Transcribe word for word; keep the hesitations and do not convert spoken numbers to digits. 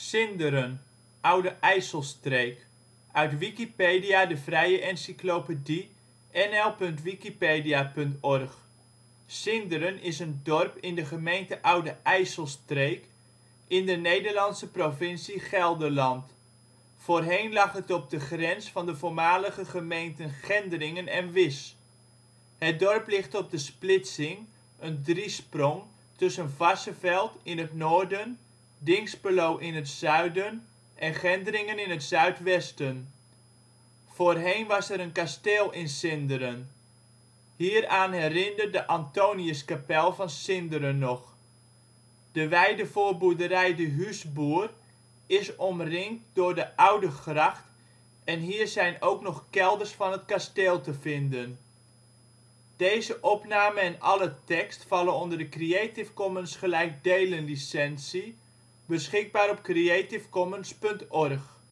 Sinderen, Oude IJsselstreek, uit Wikipedia, de vrije encyclopedie. N L punt wikipedia punt org. Sinderen is een dorp in de gemeente Oude IJsselstreek in de Nederlandse provincie Gelderland. Voorheen lag het op de grens van de voormalige gemeenten Gendringen en Wisch. Het dorp ligt op de splitsing, een driesprong, tussen Varsseveld in het noorden, Dinxperlo in het zuiden en Gendringen in het zuidwesten. Voorheen was er een kasteel in Sinderen. Hieraan herinnert de Antoniuskapel van Sinderen nog. De weide voor boerderij de Huusboer is omringd door de Oudegracht en hier zijn ook nog kelders van het kasteel te vinden. Plaatsen in de gemeente Sinderen Dorpen: Sinderen · Sint Eustatius · Sinderen · Bondeweer · Cabauw · Jaarsveld · Lede en Oudewaard · Ooij · Pottum · Wely Gelderland: Steden en dorpen in Gelderland Nederland: Provincies · Gemeenten 51° 54 ' NB, 5° 34 ' OL Algemeen Inwoners (2005) ca. twaalf tientallen. Data afkomstig van het C B S. Inwoners (2005) ca. twaalf tientallen. Overig Postcode 6971 Netnummer: Sinderen Beschikbaar op creativecommons punt org